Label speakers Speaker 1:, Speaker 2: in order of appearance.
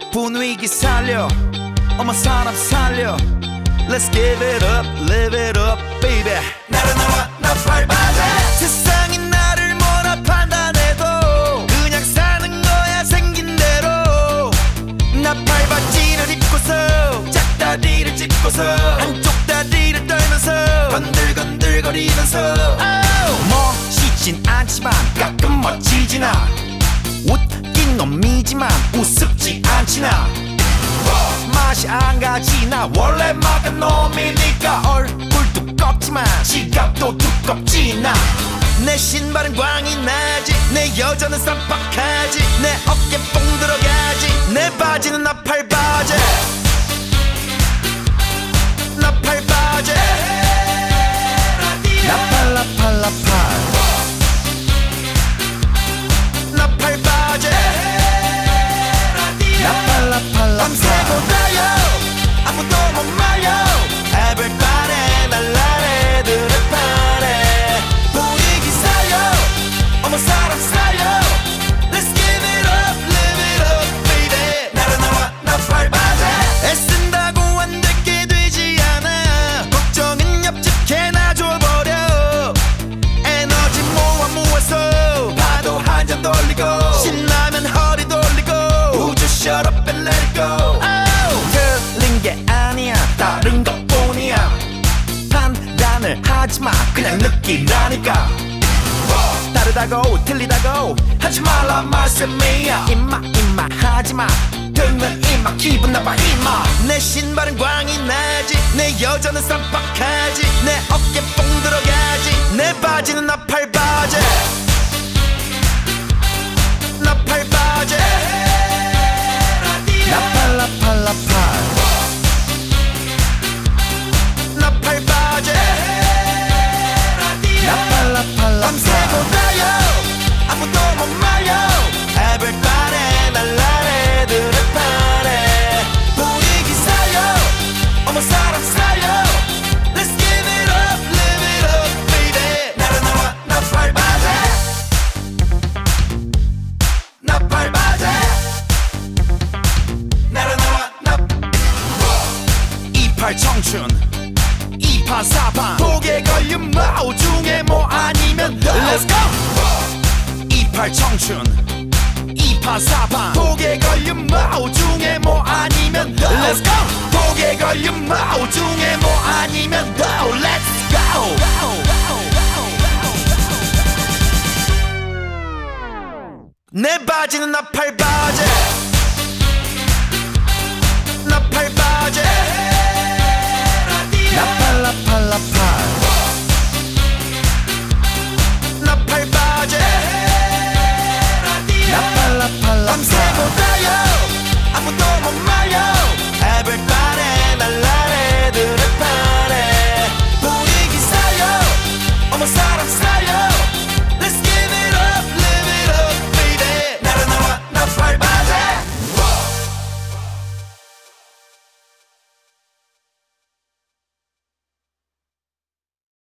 Speaker 1: 분위기 살려 어머 사람 살려 Let's give it up, live it up, baby. 나른나와 나 밟아대. 세상이 나를 뭐라 판단해도 그냥 사는 거야 생긴 대로. 나 밟아지를 입고서 짝다리를 짚고서 한쪽 다리를 떨면서 건들건들거리면서 멋있진 않지만 가끔 멋지진 않아. 웃긴 놈이지만 우습지 않지나. 맛이 안 가지 나 원래 막은 놈이니까. 얼굴 두껍지만 지갑도 두껍지 나. 내 신발은 광이 나지 내 여자는 쌈박하지 내 어깨 뽕 들어가지 내 바지는 나팔바지 나팔바지 나팔라팔라팔 나팔바지 나팔라팔라팔 밤새고 다요 아무도 못 말려 Everybody 날라래 드랩하래 분위기 살려 어머 사람 살려 Let's give it up, live it up, baby. 나른나와 나 밟아대. 애쓴다고 안 되게 되지 않아. 걱정은 옆집 개나 줘버려. 에너지 모아서 파도 한 잔 돌리고 신나면 허리 돌리고 우주 shut up and let it go. 틀린 게 아니야 다른 것뿐이야. 판단을 하지마 그냥 느끼라니까. 다르다고 틀리다고 하지 말라 말씀이야. 임마 하지마 들면 임마 기분 나빠 임마. 내 신발은 광이 나지 내 여자는 쌈박하지 내 어깨 뽕 들어가지 내 바지는 나팔바지 나팔바지 나팔라팔라팔 나팔바지 나팔라팔라팔 밤새고 다요 아무도 못 말려 Everybody 날라래 드랩하래 분위기 살려 어머 사람 살려 Let's give it up, live it up, baby. 나른나와 나 밟아대. 나 밟아대. 나른나와 나 28 청춘 2판 4판 독에 걸린 마우 중에 뭐 아니면 Let's go. 28 청춘 2판 4판 독에 걸린 마우 중에 뭐 아니면 Let's go. 독에 걸린 마우 중에 뭐 아니면 Let's go. 내 바지는 나팔바지 나팔